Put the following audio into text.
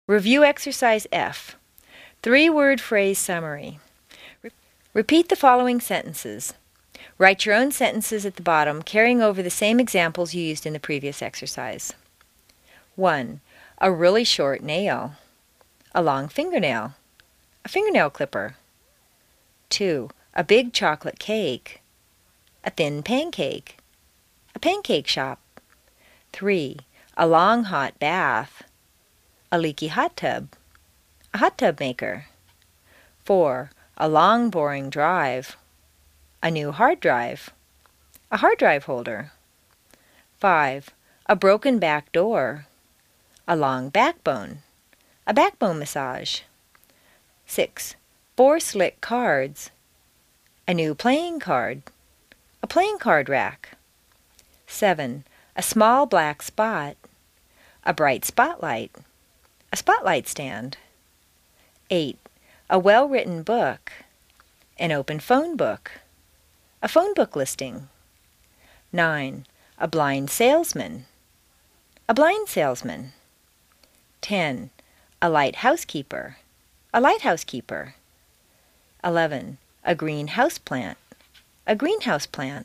Review Exercise F. Three-word phrase summary. Repeat the following sentences. Write your own sentences at the bottom, carrying over the same examples you used in the previous exercise. 1. A really short nail. A long fingernail. A fingernail clipper. 2. A big chocolate cake. A thin pancake. A pancake shop. 3. A long hot bath. A leaky hot tub. A hot tub maker. 4. A long boring drive. A new hard drive. A hard drive holder. 5. A broken back door. A long backbone. A backbone massage. 6. 4 slick cards. A new playing card. A playing card rack. 7. A small black spot. A bright spotlight. A spotlight stand. 8. A well-written book. An open phone book. A phone book listing. 9. A blind salesman. A blind salesman. 10. A light housekeeper. A lighthouse keeper. 11. A green houseplant. A greenhouse plant.